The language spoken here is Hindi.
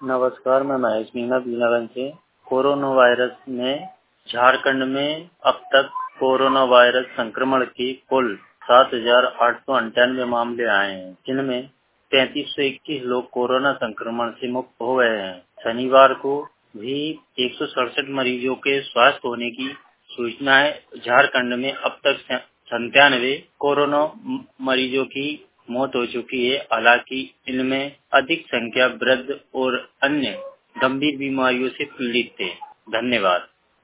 नमस्कार, मैं महेश मीणा बीनागंज से। कोरोना वायरस में झारखंड में अब तक कोरोना वायरस संक्रमण के कुल 7,898 मामले आए हैं, जिनमें 3,521 लोग कोरोना संक्रमण से मुक्त हो गए हैं। शनिवार को भी 167 मरीजों के स्वस्थ होने की सूचना है। झारखंड में अब तक 97 कोरोना मरीजों की मौत हो चुकी है। हालांकि इनमें अधिक संख्या वृद्ध और अन्य गंभीर बीमारियों से पीड़ित थे। धन्यवाद।